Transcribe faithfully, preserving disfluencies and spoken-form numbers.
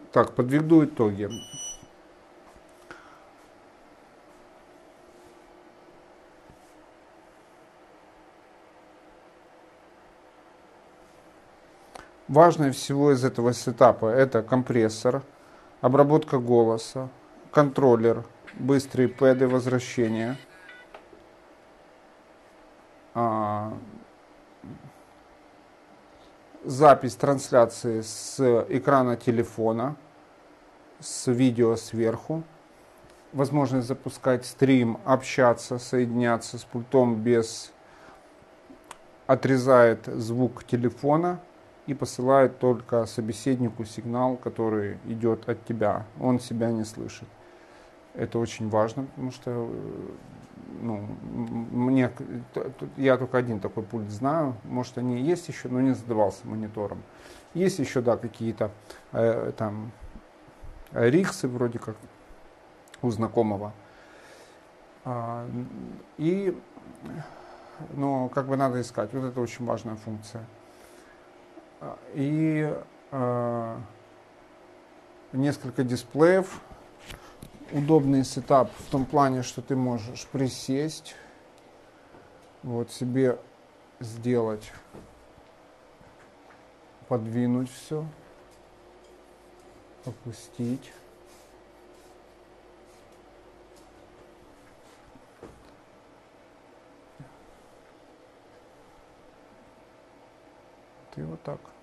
Так, подведу итоги. Важное всего из этого сетапа — это компрессор, обработка голоса, контроллер, быстрые пэды возвращения, а, запись трансляции с экрана телефона, с видео сверху, возможность запускать стрим, общаться, соединяться с пультом без... отрезает звук телефона и посылает только собеседнику сигнал, который идет от тебя. Он себя не слышит. Это очень важно, потому что ну, мне, я только один такой пульт знаю. Может, они есть еще, но не задавался монитором. Есть еще, да, какие-то э, там риксы вроде как у знакомого. А, и, но как бы надо искать. Вот это очень важная функция. И э, несколько дисплеев. Удобный сетап в том плане, что ты можешь присесть, вот себе сделать, подвинуть все, опустить. И вот так.